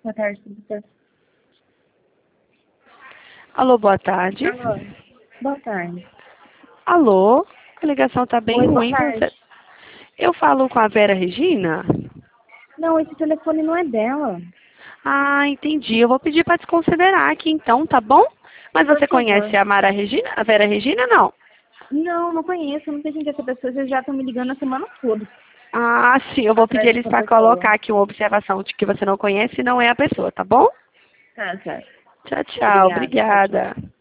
Boa tarde, tudo certo? Alô, boa tarde. Alô. Boa tarde. Alô, a ligação tá bem Oi, boa ruim. tarde. Eu falo com a Vera Regina? Não, esse telefone não é dela. Ah, entendi. Eu vou pedir para desconsiderar aqui então, tá bom? Mas Por você conhece favor. a Mara Regina? A Vera Regina, não? Não, não conheço. Não sei quem que é essa pessoa. Vocês já estão me ligando a semana toda. Ah, sim. Eu vou pedir Atrás eles dessa para pessoa. colocar aqui uma observação de que você não conhece e não é a pessoa, tá bom? Tá certo. Tchau, tchau. Obrigada. Tchau, tchau. Obrigada.